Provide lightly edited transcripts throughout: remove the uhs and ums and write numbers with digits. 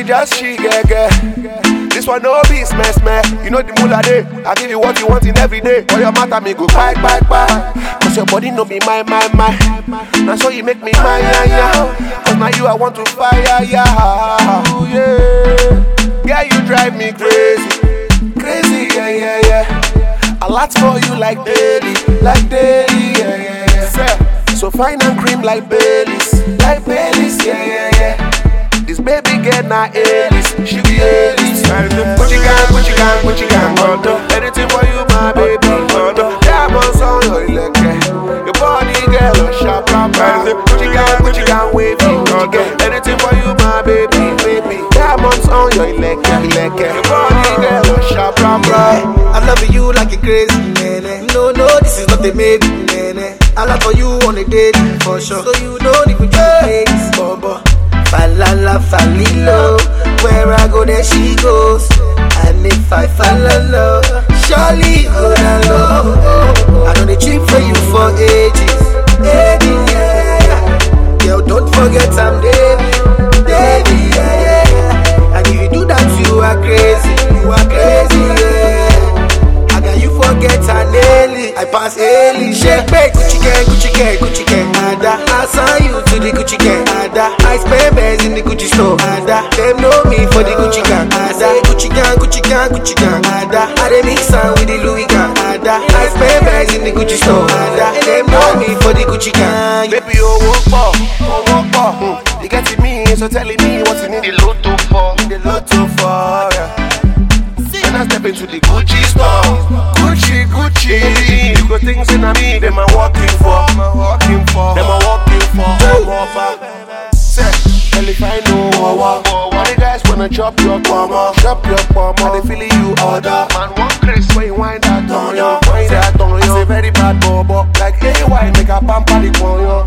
just she This one no be smash. You know the moolah day. I give you what you want in every day. For your matter me go bye. Cause your body no be my. Now so you make me mine, yeah. Cause now you I want to fire, yeah. Yeah, you drive me crazy, yeah. A lot for you like daily, yeah. So fine and cream like Baileys, yeah. This baby get na Alice, she be Alice. Gucci gang, anything for you, my baby. Diamonds on your leg, your body girl, a sharp. Gucci gang, wavy. Anything for you, my baby. Diamonds on your leg, your body girl, a sharp. I love you like you crazy, nene. No, this is not a maybe, nene. I love for you on a date, for sure. So you don't even just bobo. Falala, falilo. Where I go, there she goes. And if I fall in love, surely go down low. I know the cheap for you for ages, yeah. Girl, don't forget I'm Davy, yeah. And if you do that, you are crazy, yeah. How can you forget Nelly? I pass Ellie. Shake back, Gucci gang, Ada. I sign you to the Gucci gang, Ada. I spend bands in the Gucci store, Ada. Them know me for the Gucci gang, Ada. Gucci gang, Ada. I dey mix with the Louis gang, Ada. I spend bands in the Gucci store, Ada. Them know me for the Gucci gang. Baby, oh walk for. You get to me, so telling me what you need the lotto for, yeah. When I step into the Gucci store, Gucci. You got things in me, them I'm walking for. Say, hell if I know why the guys wanna chop your palma. I they feeling you order. Man, one Chris when you wind that on you. I say very bad bobo, like hey, why make a pampa the ponyo,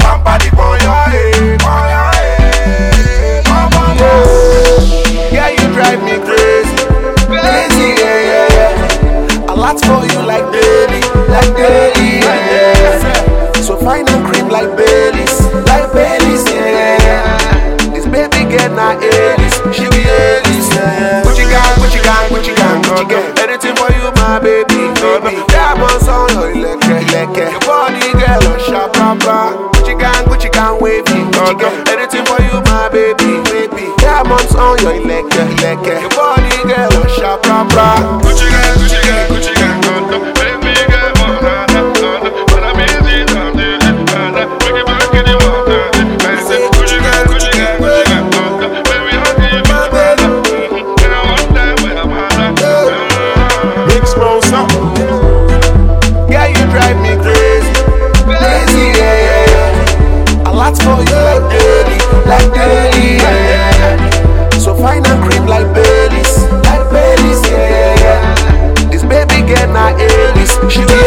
yeah, you drive me crazy, yeah. A lot for you like daily, yeah. So fine and cream like Baileys, yeah. This baby get na Alice, she be Alice, yeah. Gucci gang, anything for you, my baby. Diamonds on your leg, your body girl, a sharp. Gucci gang, wavy. Anything for you, my baby. Diamonds on your leg, your body girl, a sharp. Gucci gang, baby girl, but I'm easy down there. Bring it back in the water. Gucci gang, baby, I give my baby. And I want that when I'm hot. Big smoke, yeah, you drive me crazy, yeah. A lot for you like daily, yeah. So fine and cream like Baileys, yeah. This baby get na Alice, she be